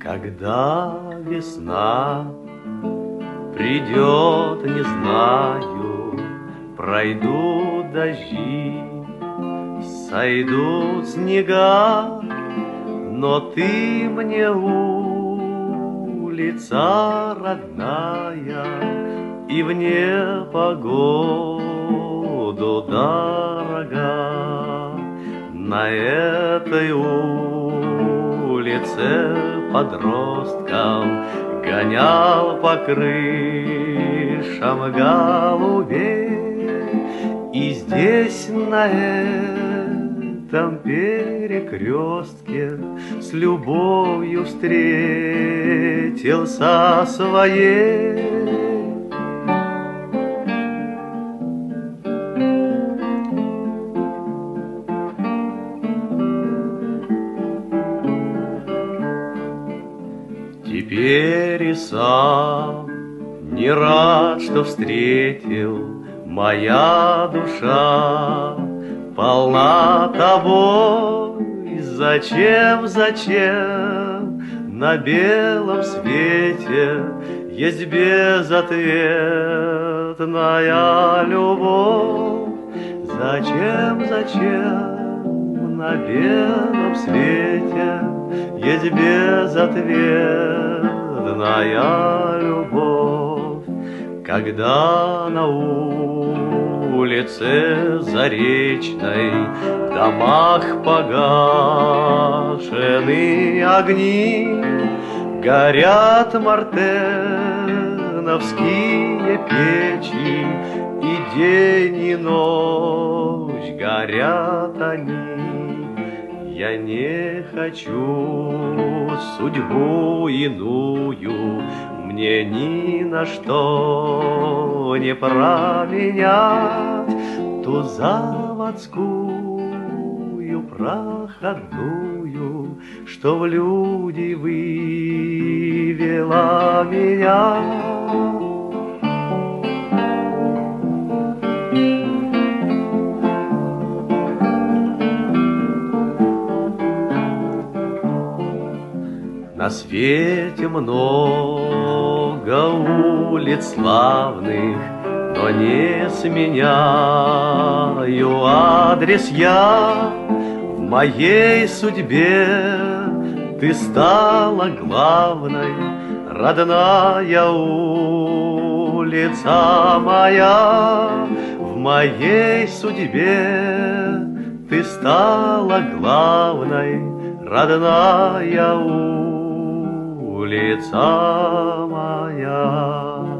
Когда весна придет, не знаю, пройдут дожди, сойдут снега, но ты мне улица родная, и в непогоду дорога. На этой улице подросткам гонял по крышам голубей, и здесь на этом перекрестке с любовью встретился своей. Теперь и сам не рад, что встретил, моя душа полна тобой. Зачем на белом свете есть безответная любовь? Зачем на белом свете есть безответная любовь? Когда на улице Заречной в домах погашены огни, горят мартеновские печи, и день и ночь горят они. Я не хочу судьбу иную, мне ни на что не променять ту заводскую проходную, что в люди вывела меня. На свете много улиц славных, но не сменяю адрес я. В моей судьбе ты стала главной, родная улица моя. В моей судьбе ты стала главной, родная улица моя.